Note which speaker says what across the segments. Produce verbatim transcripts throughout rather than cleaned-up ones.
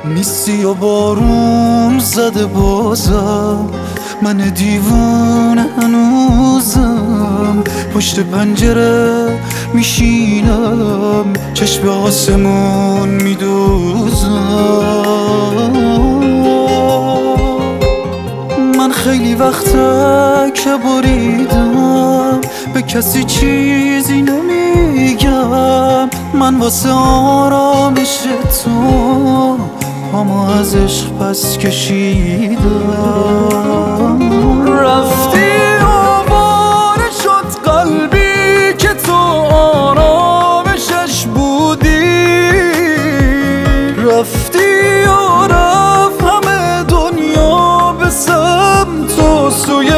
Speaker 1: نیستی و بارون زده بازم، من دیوونه هنوزم پشت پنجره میشینم، چشم آسمون میدوزم. من خیلی وقته که بریدم، به کسی چیزی نمیگم. من واسه آرامش تو پامو از عشق پس کشیدم. رفتی و باره شد قلبی که تو آرامشش بودی، رفتی و رفت همه دنیا به سمت و سوی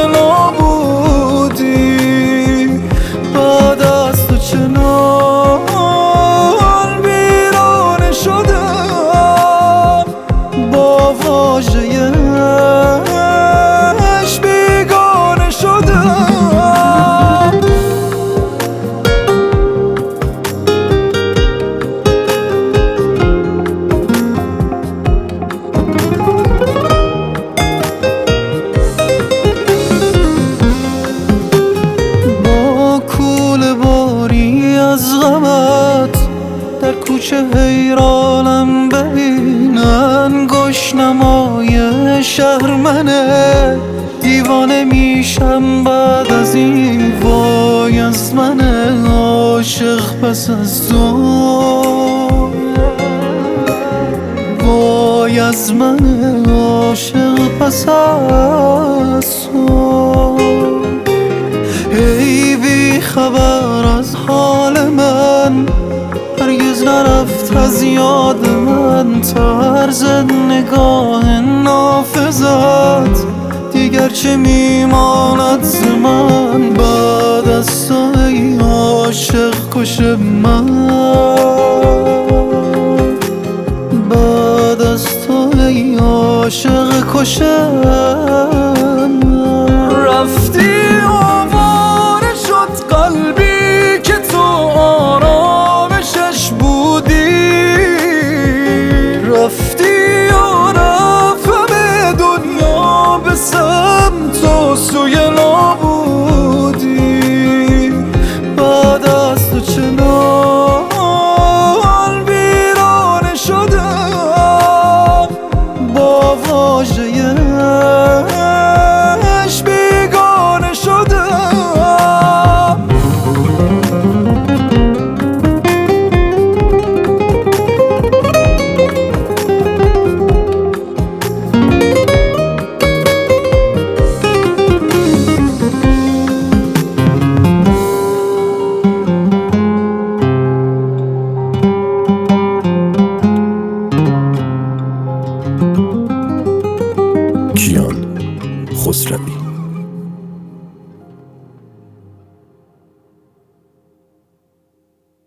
Speaker 1: نابودی. بعد از تو چنان ویرانه شدم، با واژه عشق بیگانه شدم. از غمت در کوچه حیرانم ببینن، گشنمای شهر منه، دیوانه میشم بعد از این. وای از من عاشق پس از تو، وای از من عاشق پس از تو. ای بی خبر از حال من، هرگز نرفت از یاد من طرز نگاه نافذت. دیگر چه میماند ز من بعد از تو ای عاشق کش من، بعد از تو ای عاشق کش من. رفتی قلبی که تو آرامشش بودی، رفتی و رفت همه دنیا به سمت و سوی نابودی. بعد از تو چنان ویرانه شدم، با واژه عشق بیگانه شدم.
Speaker 2: کیان خسروی.